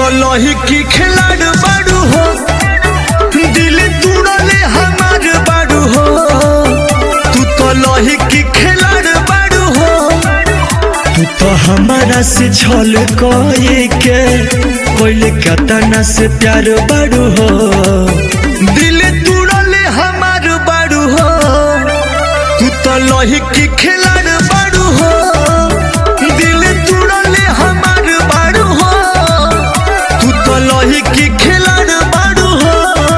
लोही की खिलाड़ बाड़ू हो, दिल तोड़ले हमार बाड़ू हो। तू तो लोही की खिलाड़ बाड़ू हो, तू तो हमारा से छल कोई के कोई कतना से प्यार बाड़ू हो। दिल तोड़ले हमार बाड़ू हो, तू तो लोही की खिलाड़ बाड़ू हो। दिल तोड़ले हमार बाड़ू हो, तू तो लोही की खिलाड़ बाड़ू हो।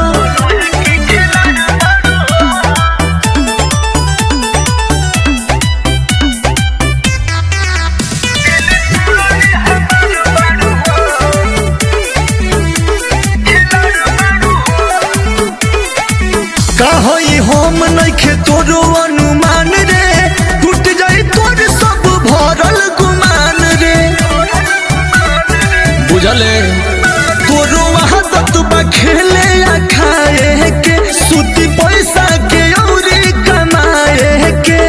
कहीं हम नइखे तोरो अनुमान रे, टूट जाई तोर सब भरल गुमान रे। बुझले तोरो आदत बा खेले आ खाए के, सूती पैसा के औरी कमाए के।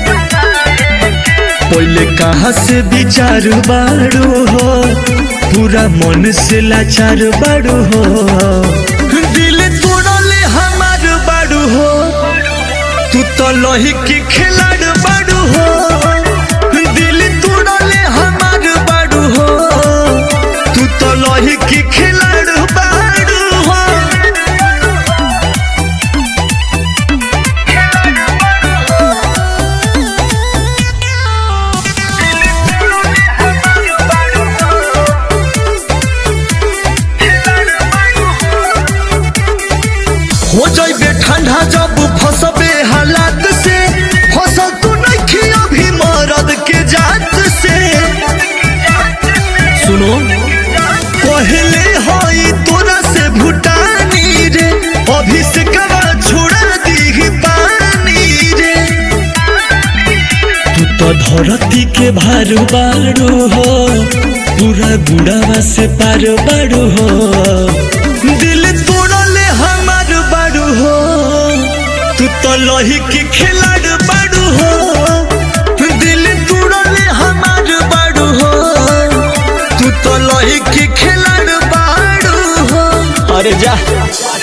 पहले कहाँ से विचार बाड़ू हो, पूरा मन से लाचार बाड़ू हो। दिल तोड़ले हमार बाड़ू हो, तू तो लोही की खिलाड़ बाड़ू हो। दिल तोड़ले हमार बाड़ू हो, तू तो लोही की खिलाड़ बाड़ू हो। हो जाइबे ठंडा जब फंसबे हालात से, फसल तू नहीं अभी मरद के जात से। सुनो पहले हई तोरा से भूटानी रे, अभी से कवा छोड़ा दी पानी रे। तू तो धरती के भार बाड़ू हो, पूरा गुड़ावा से पार बाड़ू हो। दिल तोड़ले हमार बाड़ू हो, तू तो लोही की खिलाड़ बाड़ू हो। दिल तोड़ले हमार बाड़ू हो, तू तो लोही की खिलाड़ बाड़ू हो। अरे जा।